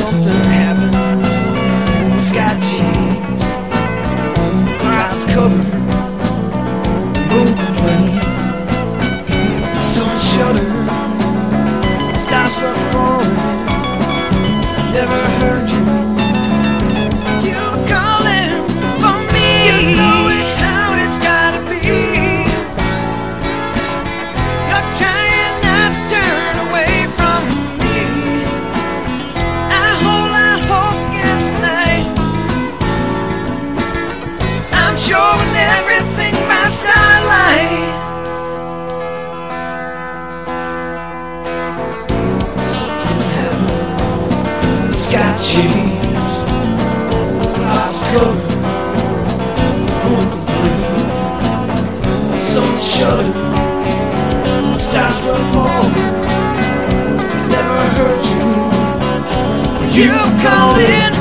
something happened. Sky cheese, clouds covered, moon complained. The sun shuddered, stars were falling. I never heard you. You were calling for me. You know it's how it's gotta be. You're trying not to turn away from me. I hold out hope against night. I'm showing everything by starlight. Something happened. The sky changed, clouds covered, moon complete. The sun shuddered, stars were falling. Never heard you when you called in.